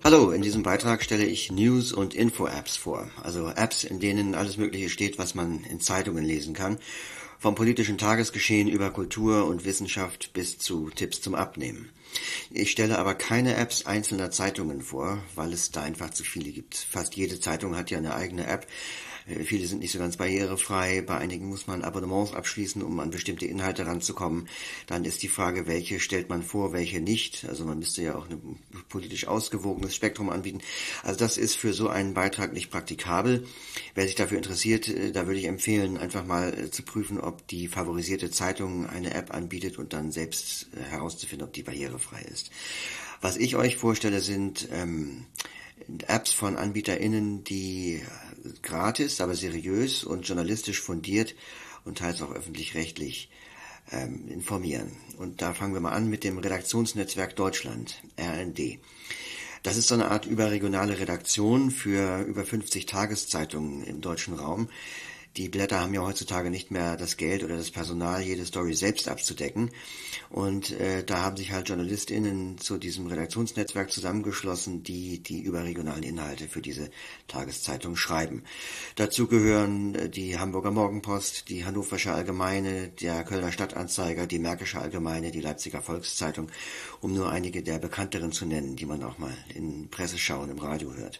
Hallo, in diesem Beitrag stelle ich News- und Info-Apps vor, also Apps, in denen alles Mögliche steht, was man in Zeitungen lesen kann, vom politischen Tagesgeschehen über Kultur und Wissenschaft bis zu Tipps zum Abnehmen. Ich stelle aber keine Apps einzelner Zeitungen vor, weil es da einfach zu viele gibt. Fast jede Zeitung hat ja eine eigene App. Viele sind nicht so ganz barrierefrei, bei einigen muss man Abonnements abschließen, um an bestimmte Inhalte ranzukommen. Dann ist die Frage, welche stellt man vor, welche nicht. Also man müsste ja auch ein politisch ausgewogenes Spektrum anbieten. Also das ist für so einen Beitrag nicht praktikabel. Wer sich dafür interessiert, da würde ich empfehlen, einfach mal zu prüfen, ob die favorisierte Zeitung eine App anbietet und dann selbst herauszufinden, ob die barrierefrei ist. Was ich euch vorstelle, sind Apps von AnbieterInnen, die gratis, aber seriös und journalistisch fundiert und teils auch öffentlich-rechtlich informieren. Und da fangen wir mal an mit dem Redaktionsnetzwerk Deutschland, RND. Das ist so eine Art überregionale Redaktion für über 50 Tageszeitungen im deutschen Raum. Die Blätter haben ja heutzutage nicht mehr das Geld oder das Personal, jede Story selbst abzudecken. Und da haben sich halt JournalistInnen zu diesem Redaktionsnetzwerk zusammengeschlossen, die die überregionalen Inhalte für diese Tageszeitung schreiben. Dazu gehören die Hamburger Morgenpost, die Hannoversche Allgemeine, der Kölner Stadtanzeiger, die Märkische Allgemeine, die Leipziger Volkszeitung, um nur einige der bekannteren zu nennen, die man auch mal in Presseschauen im Radio hört.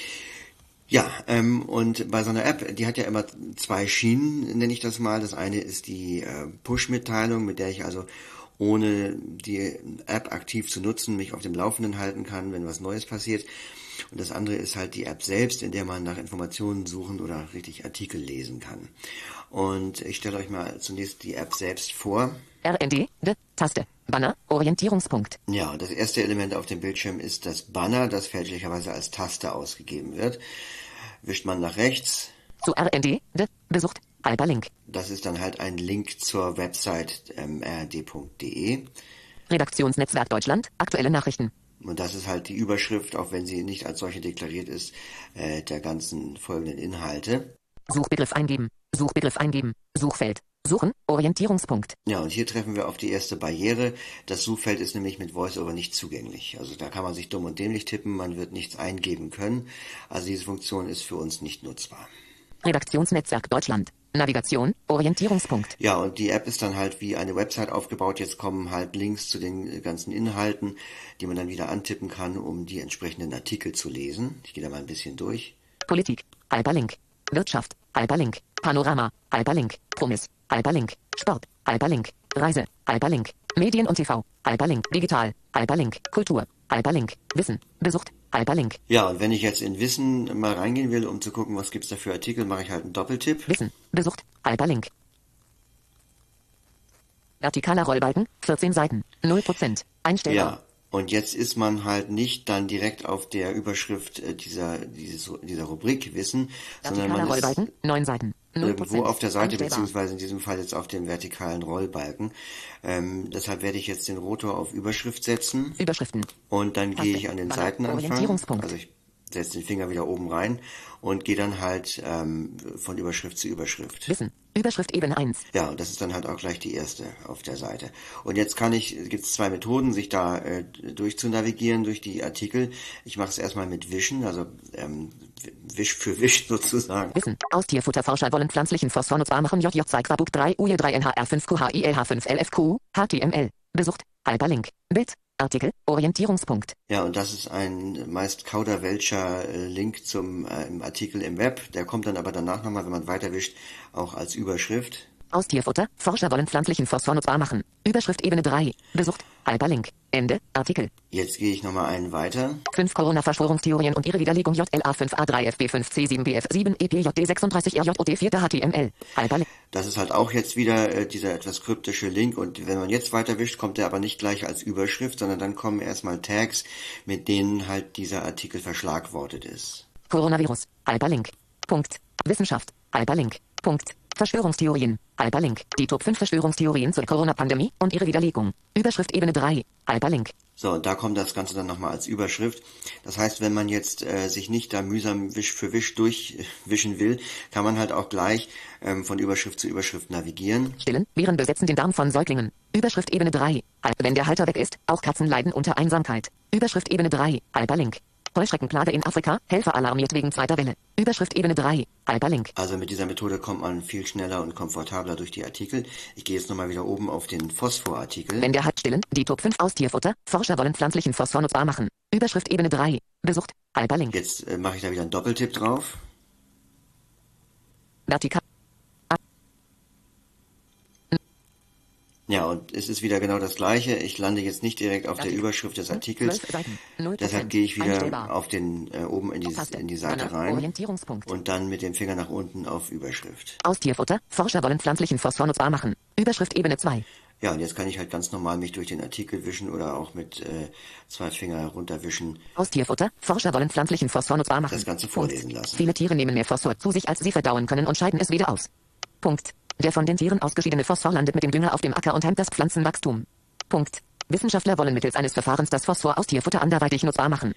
Ja, und bei so einer App, die hat ja immer zwei Schienen, nenne ich das mal. Das eine ist die Push-Mitteilung, mit der ich also ohne die App aktiv zu nutzen mich auf dem Laufenden halten kann, wenn was Neues passiert. Und das andere ist halt die App selbst, in der man nach Informationen suchen oder richtig Artikel lesen kann. Und ich stelle euch mal zunächst die App selbst vor. RND, Taste, Banner, Orientierungspunkt. Ja, das erste Element auf dem Bildschirm ist das Banner, das fälschlicherweise als Taste ausgegeben wird. Wischt man nach rechts. Zu RND, besucht, Hyperlink. Das ist dann halt ein Link zur Website rnd.de. Redaktionsnetzwerk Deutschland, aktuelle Nachrichten. Und das ist halt die Überschrift, auch wenn sie nicht als solche deklariert ist, der ganzen folgenden Inhalte. Suchbegriff eingeben, Suchfeld, Suchen, Orientierungspunkt. Ja, und hier treffen wir auf die erste Barriere. Das Suchfeld ist nämlich mit VoiceOver nicht zugänglich. Also da kann man sich dumm und dämlich tippen, man wird nichts eingeben können. Also diese Funktion ist für uns nicht nutzbar. Redaktionsnetzwerk Deutschland, Navigation, Orientierungspunkt. Ja, und die App ist dann halt wie eine Website aufgebaut. Jetzt kommen halt Links zu den ganzen Inhalten, die man dann wieder antippen kann, um die entsprechenden Artikel zu lesen. Ich gehe da mal ein bisschen durch. Politik, Hyperlink. Wirtschaft, Hyperlink. Panorama, Hyperlink. Promis, Hyperlink. Sport, Hyperlink. Reise, Hyperlink. Medien und TV, Hyperlink. Digital, Hyperlink. Kultur, Hyperlink. Wissen, besucht, Hyperlink. Ja, und wenn ich jetzt in Wissen mal reingehen will, um zu gucken, was gibt's da für Artikel, mache ich halt einen Doppeltipp. Wissen, besucht, Hyperlink. Vertikaler Rollbalken, 14 Seiten, 0%, einstellbar. Ja, und jetzt ist man halt nicht dann direkt auf der Überschrift dieser Rubrik Wissen, sondern man Rollbalken, 9 Seiten, 0%, irgendwo auf der Seite, einstellbar. beziehungsweise in diesem Fall jetzt auf dem vertikalen Rollbalken. Deshalb werde ich jetzt den Rotor auf Überschrift setzen. Überschriften. Und dann gehe ich an den Banner, Seitenanfang. Orientierungspunkt. Also ich setze den Finger wieder oben rein und gehe dann halt von Überschrift zu Überschrift. Wissen, Überschrift Ebene 1. Ja, und das ist dann halt auch gleich die erste auf der Seite. Und jetzt gibt es zwei Methoden, sich da durchzunavigieren durch die Artikel. Ich mache es erstmal mit Wischen, also Wisch für Wisch sozusagen. Wissen, Haustierfutterforscher wollen pflanzlichen Phosphor nutzbar machen. JJ 2 Quabuk 3 UJ 3 NHR 5 QHILH 5 LFQ, HTML. Besucht, Hyperlink. Bild, Artikel, Orientierungspunkt. Ja, und das ist ein meist kauderwelscher Link zum Artikel im Web. Der kommt dann aber danach nochmal, wenn man weiterwischt, auch als Überschrift. Haustierfutter, Forscher wollen pflanzlichen Phosphor nutzbar machen. Überschrift Ebene 3. Besucht, Hyperlink. Ende, Artikel. Jetzt gehe ich nochmal einen weiter. 5 Corona-Verschwörungstheorien und ihre Widerlegung JLA 5A3 FB5 C7 BF7 EPJD 36 RJOD 4 HTML. Hyperlink. Das ist halt auch jetzt wieder dieser etwas kryptische Link, und wenn man jetzt weiterwischt, kommt der aber nicht gleich als Überschrift, sondern dann kommen erstmal Tags, mit denen halt dieser Artikel verschlagwortet ist. Coronavirus, Hyperlink. Punkt. Wissenschaft, Hyperlink. Punkt. Verschwörungstheorien, Hyperlink. Die Top 5 Verschwörungstheorien zur Corona-Pandemie und ihre Widerlegung. Überschrift Ebene 3, Hyperlink. So, und da kommt das Ganze dann nochmal als Überschrift. Das heißt, wenn man jetzt sich nicht da mühsam Wisch für Wisch durchwischen will, kann man halt auch gleich von Überschrift zu Überschrift navigieren. Stillen, Viren besetzen den Darm von Säuglingen. Überschrift Ebene 3. Wenn der Halter weg ist, auch Katzen leiden unter Einsamkeit. Überschrift Ebene 3, Hyperlink. Heuschreckenplage in Afrika. Helfer alarmiert wegen zweiter Welle. Überschrift Ebene 3. Hyperlink. Also mit dieser Methode kommt man viel schneller und komfortabler durch die Artikel. Ich gehe jetzt nochmal wieder oben auf den Phosphor-Artikel. Wenn der Hype stillen, die Top 5 aus Tierfutter. Forscher wollen pflanzlichen Phosphor nutzbar machen. Überschrift Ebene 3. Besucht. Hyperlink. Jetzt mache ich da wieder einen Doppeltipp drauf. Vertikal. Ja, und es ist wieder genau das Gleiche. Ich lande jetzt nicht direkt auf der Überschrift des Artikels. Deshalb gehe ich wieder auf den oben in die Seite rein und dann mit dem Finger nach unten auf Überschrift. Aus Tierfutter. Forscher wollen pflanzlichen Phosphor nutzbar machen. Überschrift Ebene 2. Ja, und jetzt kann ich halt ganz normal mich durch den Artikel wischen oder auch mit 2 Finger runterwischen. Aus Tierfutter. Forscher wollen pflanzlichen Phosphor nutzbar machen. Das Ganze vorlesen lassen. Viele Tiere nehmen mehr Phosphor zu sich, als sie verdauen können und scheiden es wieder aus. Punkt. Der von den Tieren ausgeschiedene Phosphor landet mit dem Dünger auf dem Acker und hemmt das Pflanzenwachstum. Punkt. Wissenschaftler wollen mittels eines Verfahrens das Phosphor aus Tierfutter anderweitig nutzbar machen.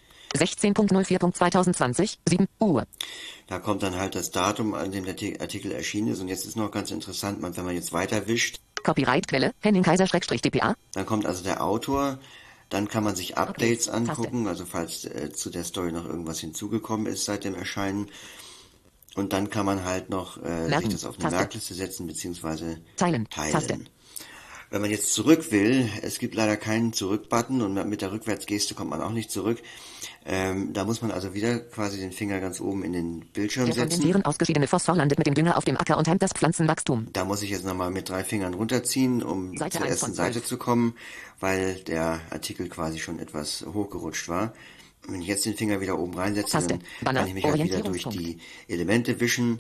16.04.2020, 7 Uhr. Da kommt dann halt das Datum, an dem der Artikel erschienen ist. Und jetzt ist noch ganz interessant, wenn man jetzt weiter wischt. Copyright-Quelle, Henning Kaiser-DPA. Dann kommt also der Autor. Dann kann man sich Updates angucken, also falls zu der Story noch irgendwas hinzugekommen ist seit dem Erscheinen. Und dann kann man halt noch sich das auf eine Merkliste setzen, beziehungsweise teilen. Wenn man jetzt zurück will, es gibt leider keinen Zurück-Button und mit der Rückwärtsgeste kommt man auch nicht zurück. Da muss man also wieder quasi den Finger ganz oben in den Bildschirm setzen. Der von den Tieren ausgeschiedene Phosphor landet mit dem Dünger auf dem Acker und hemmt das Pflanzenwachstum. Da muss ich jetzt nochmal mit 3 Fingern runterziehen, um zur ersten Seite zu kommen, weil der Artikel quasi schon etwas hochgerutscht war. Wenn ich jetzt den Finger wieder oben reinsetze, dann kann ich mich halt wieder durch die Elemente wischen.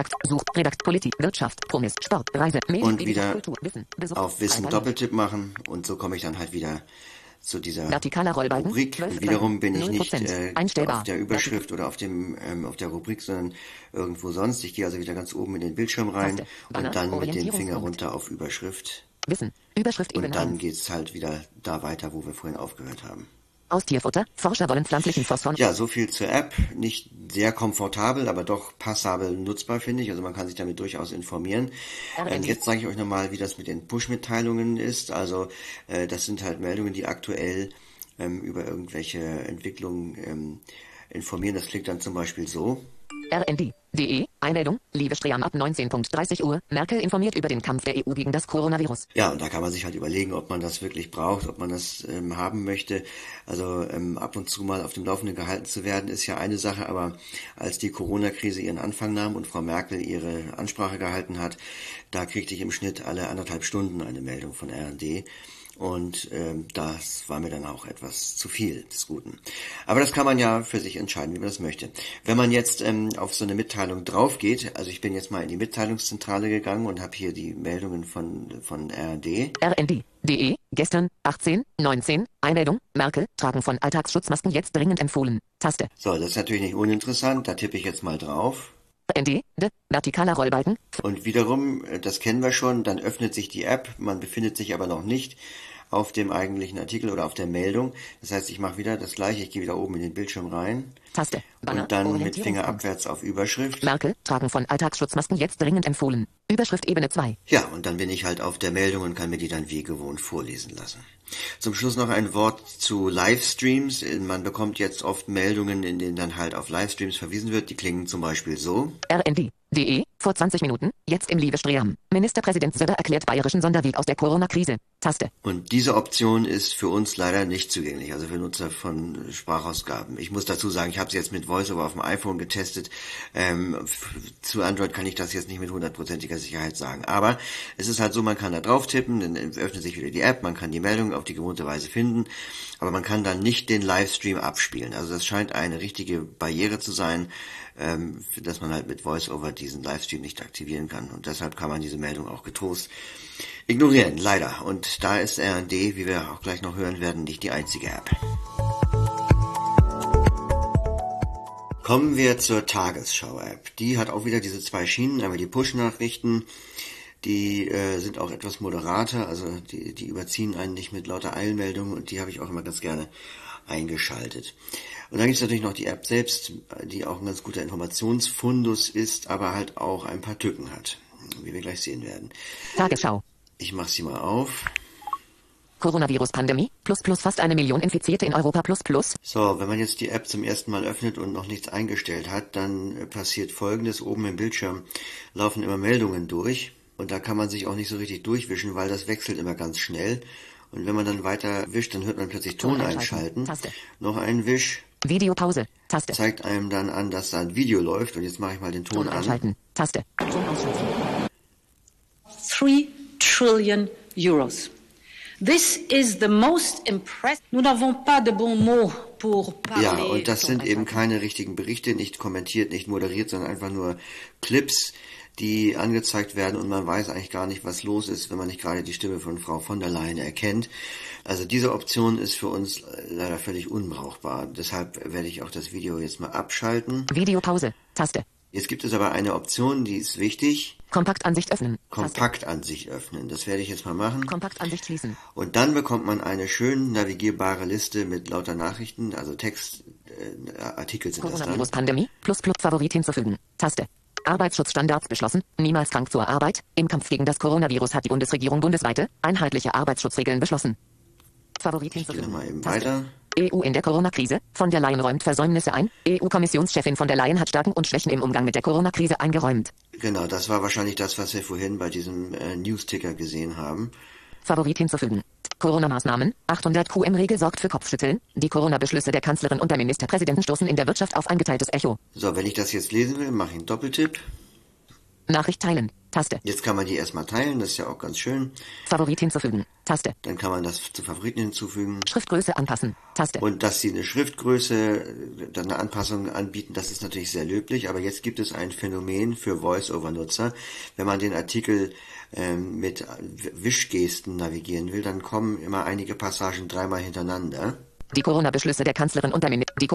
Politik, Wirtschaft, Promis, Sport, Reise, Medien, und wieder Kultur, Wissen, Besuch, auf Wissen Doppeltipp machen und so komme ich dann halt wieder zu dieser Rollbalken, Rubrik. Und wiederum bin ich nicht auf der Überschrift oder auf der Rubrik, sondern irgendwo sonst. Ich gehe also wieder ganz oben in den Bildschirm rein und dann mit dem Finger runter auf Überschrift. Wissen, Überschrift und dann geht's halt wieder da weiter, wo wir vorhin aufgehört haben. Aus Tierfutter. Forscher wollen pflanzlichen Phosphor. Ja, so viel zur App. Nicht sehr komfortabel, aber doch passabel nutzbar, finde ich. Also man kann sich damit durchaus informieren. Jetzt zeige ich euch nochmal, wie das mit den Push-Mitteilungen ist. Also das sind halt Meldungen, die aktuell über irgendwelche Entwicklungen informieren. Das klingt dann zum Beispiel so. RND.de, Einmeldung, Liebe Stream ab 19.30 Uhr, Merkel informiert über den Kampf der EU gegen das Coronavirus. Ja, und da kann man sich halt überlegen, ob man das wirklich braucht, ob man das haben möchte. Also ab und zu mal auf dem Laufenden gehalten zu werden, ist ja eine Sache, aber als die Corona-Krise ihren Anfang nahm und Frau Merkel ihre Ansprache gehalten hat, da kriegte ich im Schnitt alle 1,5 Stunden eine Meldung von RND. Und das war mir dann auch etwas zu viel des Guten. Aber das kann man ja für sich entscheiden, wie man das möchte. Wenn man jetzt auf so eine Mitteilung drauf geht, also ich bin jetzt mal in die Mitteilungszentrale gegangen und habe hier die Meldungen von RND. RND.de, gestern, 18:19, Einmeldung, Merkel, Tragen von Alltagsschutzmasken jetzt dringend empfohlen. Taste. So, das ist natürlich nicht uninteressant, da tippe ich jetzt mal drauf. RND, vertikaler Rollbalken. Und wiederum, das kennen wir schon, dann öffnet sich die App, man befindet sich aber noch nicht auf dem eigentlichen Artikel oder auf der Meldung. Das heißt, ich mache wieder das gleiche, ich gehe wieder oben in den Bildschirm rein. Taste. Banner, und dann mit Finger abwärts auf Überschrift. Merkel, Tragen von Alltagsschutzmasken jetzt dringend empfohlen. Überschrift Ebene 2. Ja, und dann bin ich halt auf der Meldung und kann mir die dann wie gewohnt vorlesen lassen. Zum Schluss noch ein Wort zu Livestreams. Man bekommt jetzt oft Meldungen, in denen dann halt auf Livestreams verwiesen wird. Die klingen zum Beispiel so. RND.de, vor 20 Minuten, jetzt im Liebe Stream. Ministerpräsident Söder erklärt bayerischen Sonderweg aus der Corona-Krise. Taste. Und diese Option ist für uns leider nicht zugänglich, also für Nutzer von Sprachausgaben. Ich muss dazu sagen, ich habe es jetzt mit VoiceOver auf dem iPhone getestet. Zu Android kann ich das jetzt nicht mit 100%iger Sicherheit sagen. Aber es ist halt so, man kann da drauf tippen, dann öffnet sich wieder die App, man kann die Meldung auf die gewohnte Weise finden, aber man kann dann nicht den Livestream abspielen. Also das scheint eine richtige Barriere zu sein, dass man halt mit VoiceOver diesen Livestream nicht aktivieren kann. Und deshalb kann man diese Meldung auch getrost ignorieren, leider. Und da ist RND, wie wir auch gleich noch hören werden, nicht die einzige App. Kommen wir zur Tagesschau-App. Die hat auch wieder diese 2 Schienen, aber die Push-Nachrichten, die sind auch etwas moderater, also die überziehen einen nicht mit lauter Eilmeldungen und die habe ich auch immer ganz gerne eingeschaltet. Und dann gibt es natürlich noch die App selbst, die auch ein ganz guter Informationsfundus ist, aber halt auch ein paar Tücken hat, wie wir gleich sehen werden. Tagesschau. Ich mache sie mal auf. Coronavirus-Pandemie, fast 1 Million Infizierte in Europa, So, wenn man jetzt die App zum ersten Mal öffnet und noch nichts eingestellt hat, dann passiert Folgendes. Oben im Bildschirm laufen immer Meldungen durch und da kann man sich auch nicht so richtig durchwischen, weil das wechselt immer ganz schnell. Und wenn man dann weiter wischt, dann hört man plötzlich Ton einschalten. Taste. Noch ein Wisch. Videopause, Taste. Zeigt einem dann an, dass da ein Video läuft. Und jetzt mache ich mal den Ton an. Taste. Ton ausschalten. 3 trillion euros. This is the most impressive. Nous n'avons pas de bons mots pour parler. Ja, und das sind eben keine richtigen Berichte, nicht kommentiert, nicht moderiert, sondern einfach nur Clips, die angezeigt werden und man weiß eigentlich gar nicht, was los ist, wenn man nicht gerade die Stimme von Frau von der Leyen erkennt. Also diese Option ist für uns leider völlig unbrauchbar. Deshalb werde ich auch das Video jetzt mal abschalten. Videopause, Taste. Jetzt gibt es aber eine Option, die ist wichtig. Kompaktansicht öffnen. Kompaktansicht öffnen. Das werde ich jetzt mal machen. Kompaktansicht schließen. Und dann bekommt man eine schön navigierbare Liste mit lauter Nachrichten, also Textartikel sind das dann. Coronavirus-Pandemie, Favorit hinzufügen. Taste. Arbeitsschutzstandards beschlossen, niemals krank zur Arbeit. Im Kampf gegen das Coronavirus hat die Bundesregierung bundesweite, einheitliche Arbeitsschutzregeln beschlossen. Favorit hinzufügen. Ich gehe mal eben weiter. EU in der Corona-Krise. Von der Leyen räumt Versäumnisse ein. EU-Kommissionschefin von der Leyen hat Stärken und Schwächen im Umgang mit der Corona-Krise eingeräumt. Genau, das war wahrscheinlich das, was wir vorhin bei diesem News-Ticker gesehen haben. Favorit hinzufügen. Corona-Maßnahmen. 800 QM-Regel sorgt für Kopfschütteln. Die Corona-Beschlüsse der Kanzlerin und der Ministerpräsidenten stoßen in der Wirtschaft auf ein geteiltes Echo. So, wenn ich das jetzt lesen will, mache ich einen Doppeltipp. Nachricht teilen. Taste. Jetzt kann man die erstmal teilen, das ist ja auch ganz schön. Favorit hinzufügen. Taste. Dann kann man das zu Favoriten hinzufügen. Schriftgröße anpassen. Taste. Und dass sie eine Schriftgröße, dann eine Anpassung anbieten, das ist natürlich sehr löblich. Aber jetzt gibt es ein Phänomen für Voice-over-Nutzer. Wenn man den Artikel mit Wischgesten navigieren will, dann kommen immer einige Passagen dreimal hintereinander. Die Corona-Beschlüsse der Kanzlerin und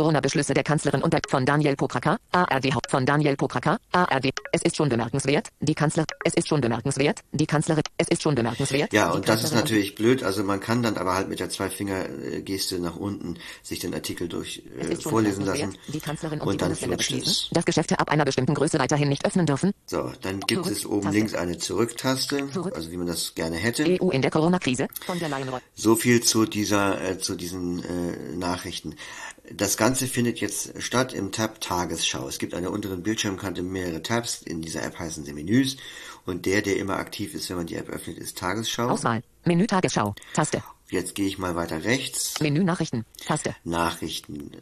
von Daniel Pokraka, ARD von Daniel Pokraka, ARD. Es ist schon bemerkenswert, die Kanzlerin, es ist schon bemerkenswert. Ja, und das ist natürlich blöd, also man kann dann aber halt mit der Zwei-Finger-Geste nach unten sich den Artikel vorlesen lassen und dann flutscht es. Dass Geschäfte ab einer bestimmten Größe weiterhin nicht öffnen dürfen. So, dann gibt es oben links eine Zurück-Taste, also wie man das gerne hätte. EU in der Corona-Krise, von der Leyen. So viel zu diesen Nachrichten. Das Ganze findet jetzt statt im Tab Tagesschau. Es gibt an der unteren Bildschirmkante mehrere Tabs. In dieser App heißen sie Menüs. Und der immer aktiv ist, wenn man die App öffnet, ist Tagesschau. Auswahl. Menü Tagesschau. Taste. Jetzt gehe ich mal weiter rechts. Menü Nachrichten. Taste. Nachrichten.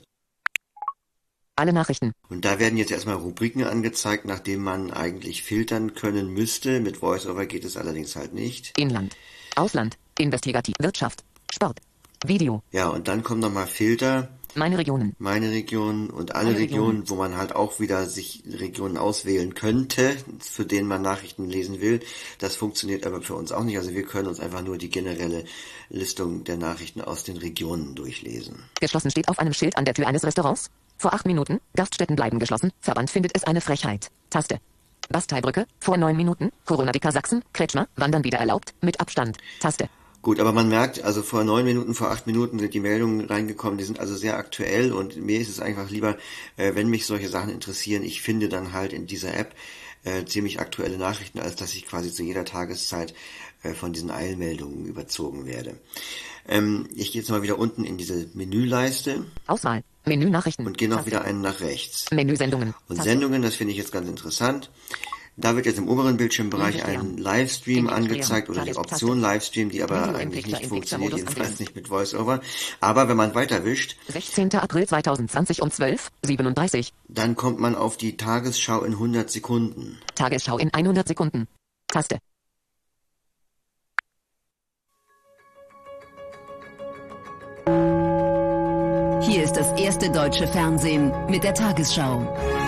Alle Nachrichten. Und da werden jetzt erstmal Rubriken angezeigt, nachdem man eigentlich filtern können müsste. Mit VoiceOver geht es allerdings halt nicht. Inland. Ausland. Investigativ. Wirtschaft. Sport. Video. Ja, und dann kommen nochmal Filter. Meine Regionen und alle Regionen, wo man halt auch wieder sich Regionen auswählen könnte, für denen man Nachrichten lesen will. Das funktioniert aber für uns auch nicht. Also wir können uns einfach nur die generelle Listung der Nachrichten aus den Regionen durchlesen. Geschlossen steht auf einem Schild an der Tür eines Restaurants. Vor 8 Minuten. Gaststätten bleiben geschlossen. Verband findet es eine Frechheit. Taste. Basteibrücke. Vor 9 Minuten. Corona-Dicker Sachsen. Kretschmer. Wandern wieder erlaubt. Mit Abstand. Taste. Gut, aber man merkt, also vor 9 Minuten, vor 8 Minuten sind die Meldungen reingekommen, die sind also sehr aktuell und mir ist es einfach lieber, wenn mich solche Sachen interessieren, ich finde dann halt in dieser App ziemlich aktuelle Nachrichten, als dass ich quasi zu jeder Tageszeit von diesen Eilmeldungen überzogen werde. Ich gehe jetzt mal wieder unten in diese Menüleiste. Auswahl. Menü Nachrichten. Und gehe noch wieder einen nach rechts. Menü Sendungen. Und Sendungen, das finde ich jetzt ganz interessant. Da wird jetzt im oberen Bildschirmbereich ein Livestream angezeigt oder die Option Livestream, die aber eigentlich nicht funktioniert, jedenfalls nicht mit VoiceOver. Aber wenn man weiterwischt, 16. April 2020 um 12:37, dann kommt man auf die Tagesschau in 100 Sekunden. Tagesschau in 100 Sekunden. Taste. Hier ist das erste deutsche Fernsehen mit der Tagesschau.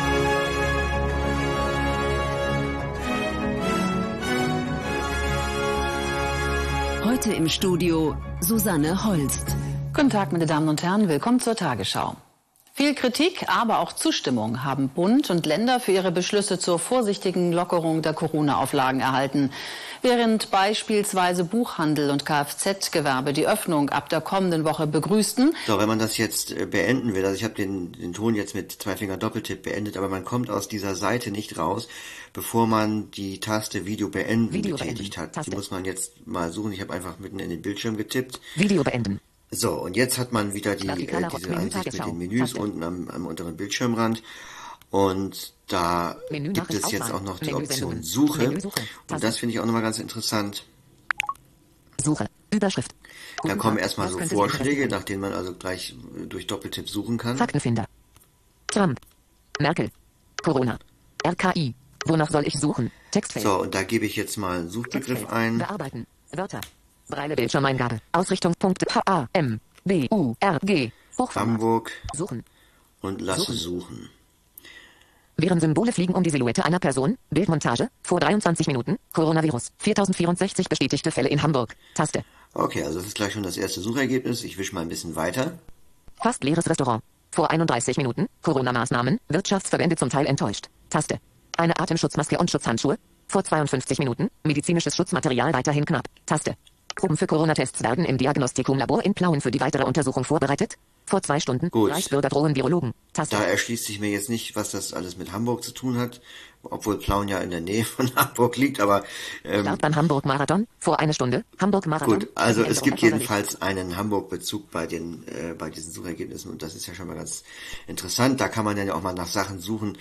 Heute im Studio Susanne Holst. Guten Tag, meine Damen und Herren, willkommen zur Tagesschau. Viel Kritik, aber auch Zustimmung haben Bund und Länder für ihre Beschlüsse zur vorsichtigen Lockerung der Corona-Auflagen erhalten. Während beispielsweise Buchhandel und Kfz-Gewerbe die Öffnung ab der kommenden Woche begrüßten. So, wenn man das jetzt beenden will, also ich habe den Ton jetzt mit 2 Finger Doppeltipp beendet, aber man kommt aus dieser Seite nicht raus, bevor man die Taste Video beenden betätigt hat. Taste. Die muss man jetzt mal suchen. Ich habe einfach mitten in den Bildschirm getippt. Video beenden. So, und jetzt hat man wieder diese Ansicht mit den Menüs unten am unteren Bildschirmrand. Und da gibt es jetzt auch noch die Option Suche. Und das finde ich auch nochmal ganz interessant. Suche, Überschrift. Da kommen erstmal so Vorschläge, nach denen man also gleich durch Doppeltipp suchen kann. Faktenfinder. Trump. Merkel. Corona. RKI. Wonach soll ich suchen? Textfeld. So, und da gebe ich jetzt mal einen Suchbegriff ein. Bearbeiten. Wörter. Breile Bildschirmeingabe. Ausrichtungspunkte H, A, M, B, U, R, G. Hochformat. Hamburg. Suchen. Und lasse suchen. Während Symbole fliegen um die Silhouette einer Person. Bildmontage. Vor 23 Minuten. Coronavirus. 4064 bestätigte Fälle in Hamburg. Taste. Okay, also das ist gleich schon das erste Suchergebnis. Ich wische mal ein bisschen weiter. Fast leeres Restaurant. Vor 31 Minuten. Corona-Maßnahmen. Wirtschaftsverbände zum Teil enttäuscht. Taste. Eine Atemschutzmaske und Schutzhandschuhe. Vor 52 Minuten. Medizinisches Schutzmaterial weiterhin knapp. Taste. Proben für Corona-Tests werden im Diagnostikumlabor in Plauen für die weitere Untersuchung vorbereitet. Vor 2 Stunden. Gut. Reichsbürger drohen Virologen. Taste. Da erschließt sich mir jetzt nicht, was das alles mit Hamburg zu tun hat, obwohl Plauen ja in der Nähe von Hamburg liegt, aber... Start beim Hamburg-Marathon. Vor 1 Stunde. Hamburg-Marathon. Gut, also es gibt jedenfalls einen Hamburg-Bezug bei diesen Suchergebnissen und das ist ja schon mal ganz interessant. Da kann man ja auch mal nach Sachen suchen,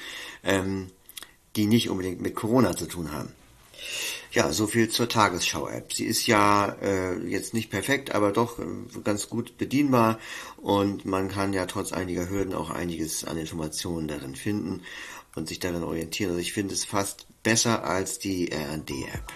die nicht unbedingt mit Corona zu tun haben. Ja, so viel zur Tagesschau-App. Sie ist ja jetzt nicht perfekt, aber doch ganz gut bedienbar und man kann ja trotz einiger Hürden auch einiges an Informationen darin finden und sich darin orientieren. Also ich finde es fast besser als die RND-App.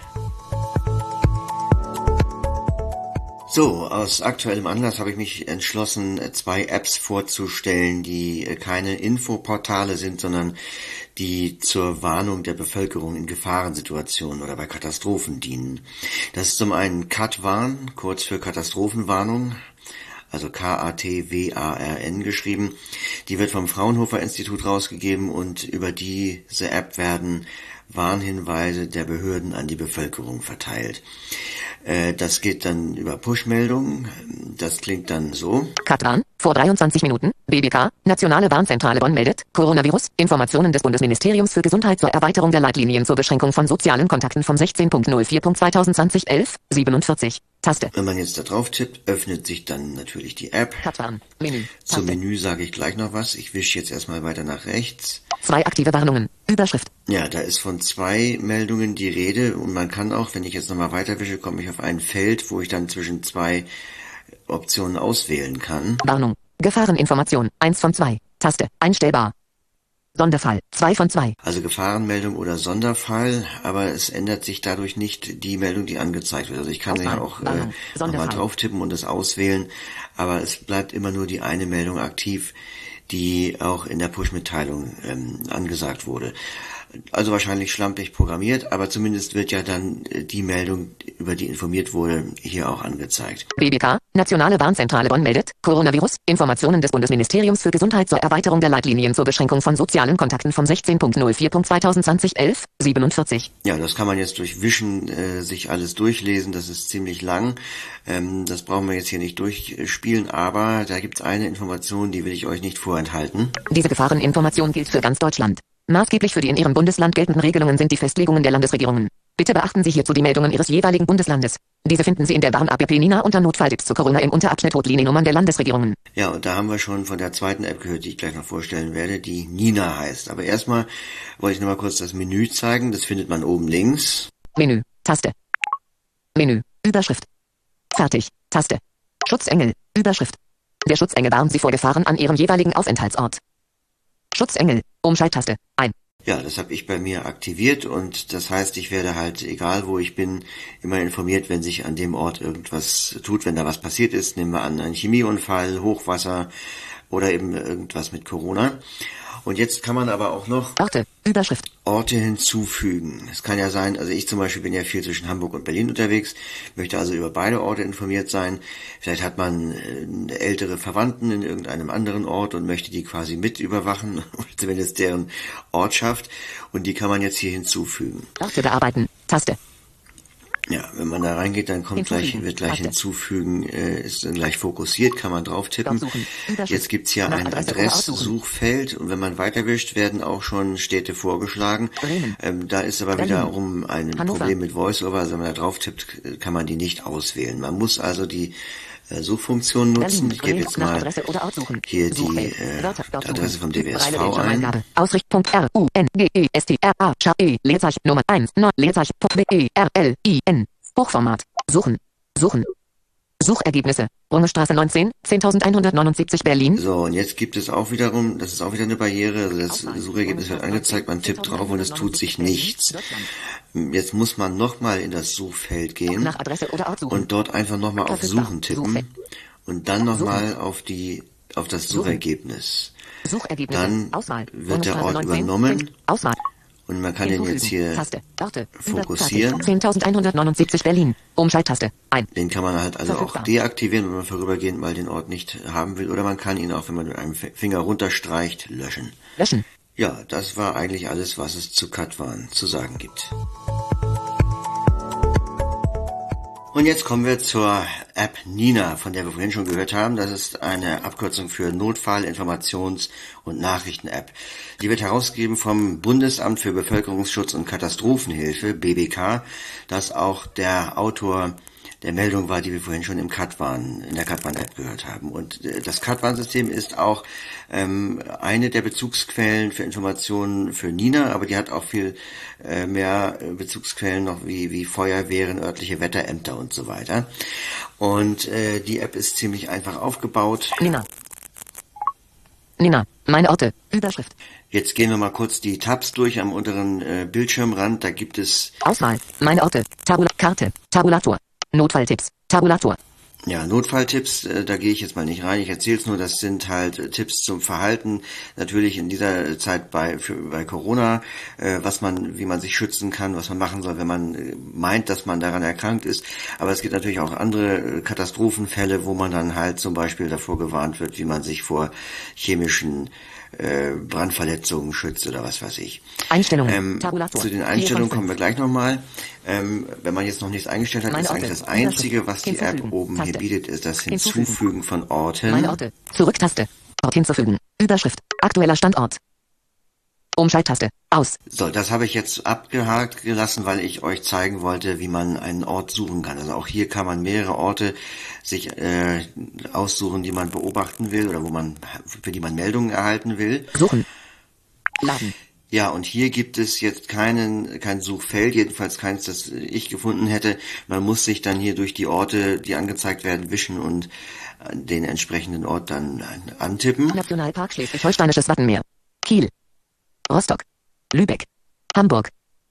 So, aus aktuellem Anlass habe ich mich entschlossen, 2 Apps vorzustellen, die keine Infoportale sind, sondern die zur Warnung der Bevölkerung in Gefahrensituationen oder bei Katastrophen dienen. Das ist zum einen Katwarn, kurz für Katastrophenwarnung, also K-A-T-W-A-R-N geschrieben. Die wird vom Fraunhofer Institut rausgegeben und über diese App werden Warnhinweise der Behörden an die Bevölkerung verteilt. Das geht dann über Push-Meldungen. Das klingt dann so. Katwarn, vor 23 Minuten. BBK, Nationale Warnzentrale Bonn meldet, Coronavirus, Informationen des Bundesministeriums für Gesundheit zur Erweiterung der Leitlinien zur Beschränkung von sozialen Kontakten vom 16.04.2020 11:47. Taste. Wenn man jetzt da drauf tippt, öffnet sich dann natürlich die App. Katwarn, Menü. Taste. Zum Menü sage ich gleich noch was. Ich wische jetzt erstmal weiter nach rechts. 2 aktive Warnungen. Überschrift. Ja, da ist von 2 Meldungen die Rede und man kann auch, wenn ich jetzt nochmal weiterwische, komme ich auf ein Feld, wo ich dann zwischen 2 Optionen auswählen kann. Warnung. Gefahreninformation. 1 von 2. Taste. Einstellbar. Sonderfall. 2 von 2. Also Gefahrenmeldung oder Sonderfall, aber es ändert sich dadurch nicht die Meldung, die angezeigt wird. Also ich kann ja auch nochmal drauf tippen und es auswählen, aber es bleibt immer nur die eine Meldung aktiv, die auch in der Push-Mitteilung angesagt wurde. Also wahrscheinlich schlampig programmiert, aber zumindest wird ja dann die Meldung, über die informiert wurde, hier auch angezeigt. BBK, Nationale Warnzentrale Bonn meldet, Coronavirus, Informationen des Bundesministeriums für Gesundheit zur Erweiterung der Leitlinien zur Beschränkung von sozialen Kontakten vom 16.04.2020 11:47. Ja, das kann man jetzt durch Wischen sich alles durchlesen, das ist ziemlich lang. Das brauchen wir jetzt hier nicht durchspielen, aber da gibt's eine Information, die will ich euch nicht vorenthalten. Diese Gefahreninformation gilt für ganz Deutschland. Maßgeblich für die in Ihrem Bundesland geltenden Regelungen sind die Festlegungen der Landesregierungen. Bitte beachten Sie hierzu die Meldungen Ihres jeweiligen Bundeslandes. Diese finden Sie in der Warn-App Nina unter Notfalltipps zu Corona im Unterabschnitt Hotliniennummern der Landesregierungen. Ja, und da haben wir schon von der zweiten App gehört, die ich gleich noch vorstellen werde, die Nina heißt. Aber erstmal wollte ich noch mal kurz das Menü zeigen. Das findet man oben links. Menü, Taste. Menü, Überschrift. Fertig, Taste. Schutzengel, Überschrift. Der Schutzengel warnt Sie vor Gefahren an Ihrem jeweiligen Aufenthaltsort. Schutzengel, Umschalttaste, ein. Ja, das habe ich bei mir aktiviert und das heißt, ich werde halt, egal wo ich bin, immer informiert, wenn sich an dem Ort irgendwas tut, wenn da was passiert ist. Nehmen wir an, ein Chemieunfall, Hochwasser oder eben irgendwas mit Corona. Und jetzt kann man aber auch noch Orte, Überschrift. Orte hinzufügen. Es kann ja sein, also ich zum Beispiel bin ja viel zwischen Hamburg und Berlin unterwegs, möchte also über beide Orte informiert sein. Vielleicht hat man ältere Verwandten in irgendeinem anderen Ort und möchte die quasi mit überwachen, zumindest deren Ortschaft. Und die kann man jetzt hier hinzufügen. Orte bearbeiten, Taste. Ja, wenn man da reingeht, dann wird gleich hinzufügen, ist dann gleich fokussiert, kann man drauf tippen. Jetzt gibt's hier ein Adresssuchfeld und wenn man weiterwischt, werden auch schon Städte vorgeschlagen. Da ist aber wiederum ein Problem mit VoiceOver, also wenn man da drauf tippt, kann man die nicht auswählen. Man muss also die Suchfunktion nutzen. Ich gebe jetzt mal hier die Adresse vom DWSV ein. Ausricht.RUNGESTRA Leerzeichen Nummer 1 9 Leerzeichen WERLIN Hochformat Suchen Suchergebnisse Rungestraße 19 10.179 Berlin. So, und jetzt gibt es auch wiederum, das ist auch wieder eine Barriere, also das Suchergebnis wird angezeigt, man tippt drauf und es tut sich nichts. Jetzt muss man nochmal in das Suchfeld gehen und dort einfach nochmal auf Suchen tippen und dann nochmal auf das Suchergebnis. Dann wird der Ort übernommen. Und man kann den jetzt hier fokussieren. 10.179 Berlin. Umschalttaste. Ein. Den kann man halt also auch deaktivieren, wenn man vorübergehend mal den Ort nicht haben will. Oder man kann ihn auch, wenn man mit einem Finger runterstreicht, löschen. Ja, das war eigentlich alles, was es zu Katwan zu sagen gibt. Und jetzt kommen wir zur App Nina, von der wir vorhin schon gehört haben. Das ist eine Abkürzung für Notfall-, Informations- und Nachrichten-App. Die wird herausgegeben vom Bundesamt für Bevölkerungsschutz und Katastrophenhilfe, BBK, das auch der Autor der Meldung war, die wir vorhin schon in der Katwan-App gehört haben. Und das Katwan-System ist auch eine der Bezugsquellen für Informationen für Nina, aber die hat auch viel mehr Bezugsquellen noch wie Feuerwehren, örtliche Wetterämter und so weiter. Und die App ist ziemlich einfach aufgebaut. Nina, meine Orte, Überschrift. Jetzt gehen wir mal kurz die Tabs durch am unteren Bildschirmrand. Da gibt es Auswahl, meine Orte, Karte, Tabulator. Notfalltipps, Tabulator. Ja, Notfalltipps, da gehe ich jetzt mal nicht rein. Ich erzähle es nur, das sind halt Tipps zum Verhalten. Natürlich in dieser Zeit bei Corona, wie man sich schützen kann, was man machen soll, wenn man meint, dass man daran erkrankt ist. Aber es gibt natürlich auch andere Katastrophenfälle, wo man dann halt zum Beispiel davor gewarnt wird, wie man sich vor chemischen Brandverletzungen schützt oder was weiß ich. Einstellungen. Zu den Einstellungen kommen wir gleich nochmal. Wenn man jetzt noch nichts eingestellt hat, ist eigentlich das Einzige, was die App oben hier bietet, ist das Hinzufügen von Orten. Meine Orte. Zurücktaste. Ort hinzufügen. Überschrift. Aktueller Standort. Umschalttaste. Aus. So, das habe ich jetzt abgehakt gelassen, weil ich euch zeigen wollte, wie man einen Ort suchen kann. Also auch hier kann man mehrere Orte sich aussuchen, die man beobachten will oder für die man Meldungen erhalten will. Suchen. Laden. Ja, und hier gibt es jetzt kein Suchfeld, jedenfalls keins, das ich gefunden hätte. Man muss sich dann hier durch die Orte, die angezeigt werden, wischen und den entsprechenden Ort dann antippen. Nationalpark Schleswig-Holsteinisches Wattenmeer. Kiel. Rostock. Lübeck. Hamburg.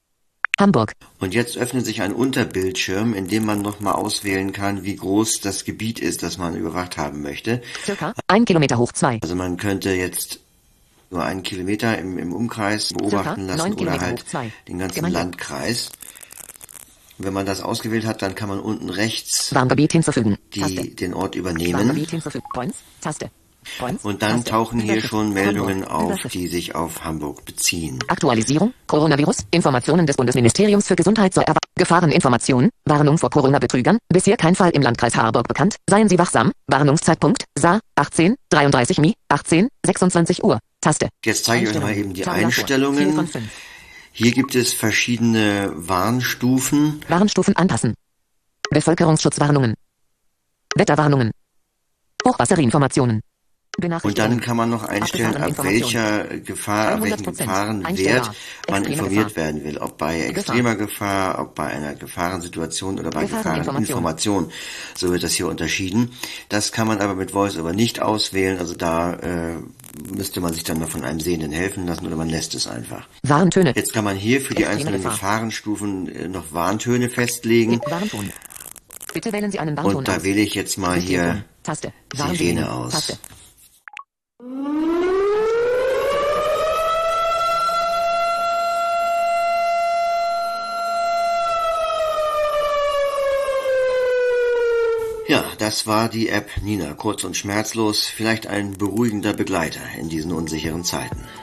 Und jetzt öffnet sich ein Unterbildschirm, in dem man nochmal auswählen kann, wie groß das Gebiet ist, das man überwacht haben möchte. Circa 1 Kilometer hoch 2. Also man könnte jetzt nur 1 Kilometer im Umkreis beobachten lassen oder halt den ganzen Landkreis. Und wenn man das ausgewählt hat, dann kann man unten rechts Warngebiet hinzufügen. den Ort übernehmen. Warngebiet hinzufügen. Points. Taste. Und dann tauchen hier schon Meldungen auf, die sich auf Hamburg beziehen. Aktualisierung, Coronavirus, Informationen des Bundesministeriums für Gesundheit zur Gefahreninformation, Warnung vor Corona-Betrügern, bisher kein Fall im Landkreis Harburg bekannt, seien Sie wachsam, Warnungszeitpunkt, Sa, 18, 33 Mi, 18, 26 Uhr, Taste. Jetzt zeige ich euch mal eben die Einstellungen. Hier gibt es verschiedene Warnstufen. Warnstufen anpassen. Bevölkerungsschutzwarnungen. Wetterwarnungen. Hochwasserinformationen. Und dann kann man noch einstellen, ab welchen Gefahrenwert man informiert werden will. Ob bei extremer Gefahr, ob bei einer Gefahrensituation oder bei Gefahreninformation. So wird das hier unterschieden. Das kann man aber mit VoiceOver nicht auswählen. Also da müsste man sich dann noch von einem Sehenden helfen lassen oder man lässt es einfach. Warntöne. Jetzt kann man hier für die einzelnen Gefahrenstufen noch Warntöne festlegen. Warnton. Bitte wählen Sie einen Warnton Und da wähle ich jetzt mal hier Sirene aus. Taste. Ja, das war die App Nina, kurz und schmerzlos, vielleicht ein beruhigender Begleiter in diesen unsicheren Zeiten.